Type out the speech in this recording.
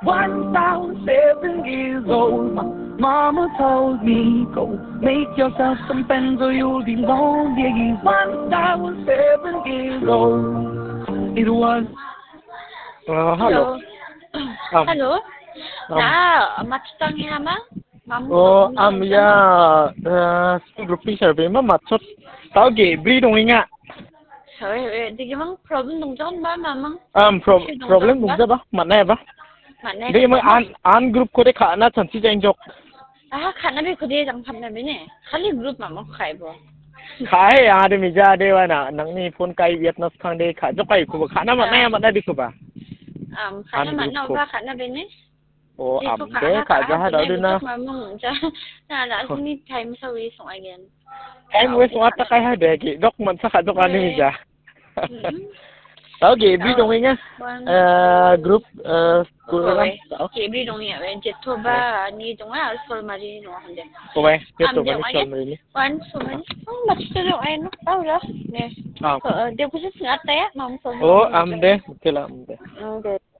1,007 years old. My mama told me, go make yourself some friends or you'll be lonely. He's 1,007 years old. It was. Hello. Hello. Hello. Um, Na matutang hama? ya group survey ma matsot tao ge bri donginga. Sorry, di mang problem dong jon ba mamang? Problem bung ba mana ba? Mana Dei mo an group ko de khana chansi jang jok. khana be khode jang phamna be ne. Khali group mamang khai bo. Khai ade mi ja de wa na nangni phone kai vietnam khang de kha jok kai ko khana mana di ko ba. Khana mana ba khana be ne? Oh, de kha ja ha da na. Mamang ja na sini time sawi song again. Time we so ta kai ha de ki dok man sa kha dok ani mi ja. Tao ge bri donginga. Group ko ba. Ge bri donginga be jet to ba ni donga sol mari no hande. Ko ba jet to ba ni sol mari. Wan so mani. Mat to lo ai no tao ra. Ne. De ko se ngat ya mam so. Oh, am de. Kela am de.